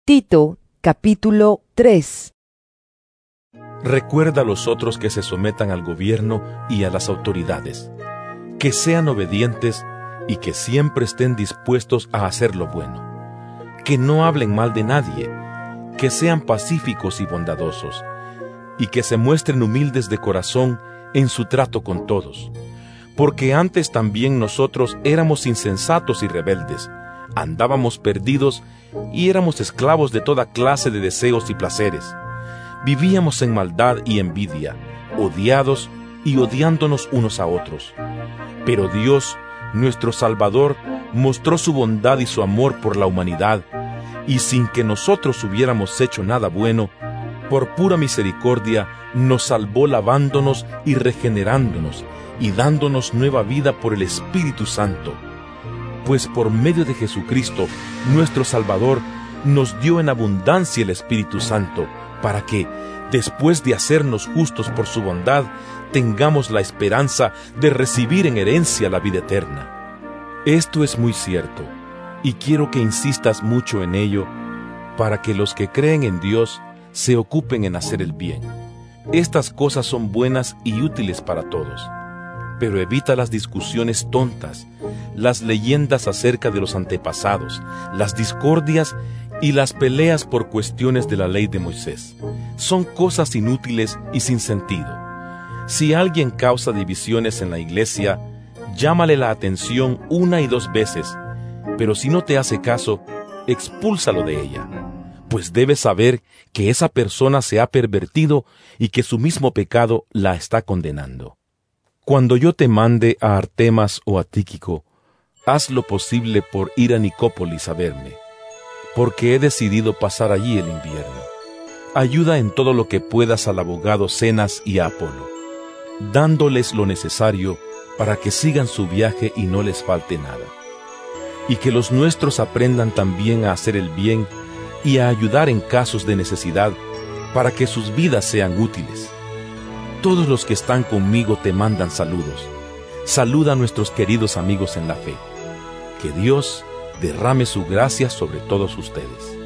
Tito, capítulo 3. Recuerda a los otros que se sometan al gobierno y a las autoridades, que sean obedientes y que siempre estén dispuestos a hacer lo bueno, que no hablen mal de nadie, que sean pacíficos y bondadosos, y que se muestren humildes de corazón en su trato con todos. Porque antes también nosotros éramos insensatos y rebeldes, andábamos perdidos y éramos esclavos de toda clase de deseos y placeres. Vivíamos en maldad y envidia, odiados y odiándonos unos a otros. Pero Dios, nuestro Salvador, mostró su bondad y su amor por la humanidad, y sin que nosotros hubiéramos hecho nada bueno, por pura misericordia nos salvó lavándonos y regenerándonos, y dándonos nueva vida por el Espíritu Santo. Pues por medio de Jesucristo, nuestro Salvador, nos dio en abundancia el Espíritu Santo, para que, después de hacernos justos por su bondad, tengamos la esperanza de recibir en herencia la vida eterna. Esto es muy cierto, y quiero que insistas mucho en ello, para que los que creen en Dios se ocupen en hacer el bien. Estas cosas son buenas y útiles para todos, pero evita las discusiones tontas, las leyendas acerca de los antepasados, las discordias y las peleas por cuestiones de la ley de Moisés. Son cosas inútiles y sin sentido. Si alguien causa divisiones en la iglesia, llámale la atención 1 y 2 veces, pero si no te hace caso, expúlsalo de ella, pues debes saber que esa persona se ha pervertido y que su mismo pecado la está condenando. Cuando yo te mande a Artemas o a Tíquico, haz lo posible por ir a Nicópolis a verme, porque he decidido pasar allí el invierno. Ayuda en todo lo que puedas al abogado Zenas y a Apolo, dándoles lo necesario para que sigan su viaje y no les falte nada. Y que los nuestros aprendan también a hacer el bien y a ayudar en casos de necesidad, para que sus vidas sean útiles. Todos los que están conmigo te mandan saludos. Saluda a nuestros queridos amigos en la fe. Que Dios derrame su gracia sobre todos ustedes.